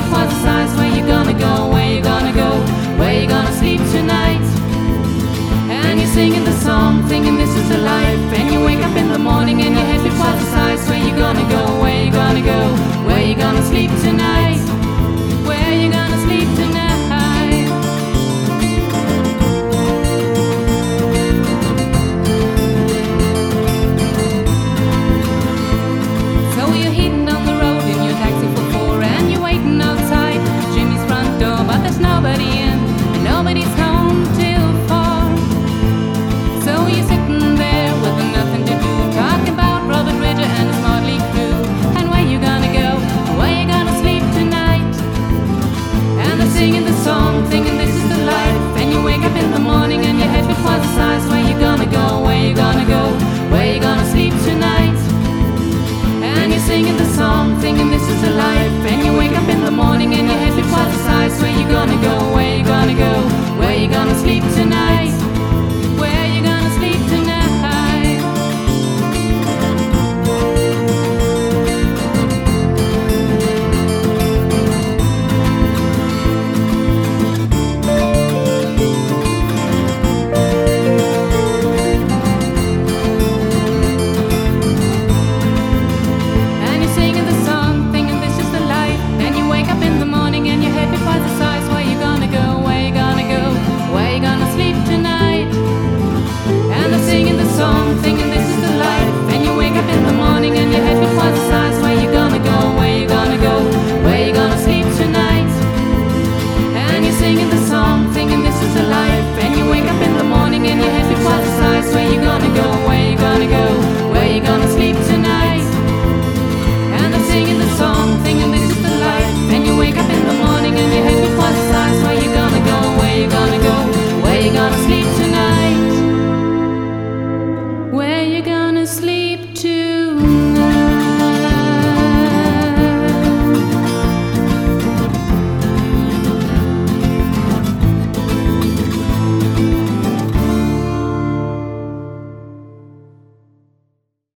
before the sighs. Where you gonna go, where you gonna go, where you gonna sleep tonight? And you're singing the song, thinking this is a life. And you wake up in the morning and your head before the sighs.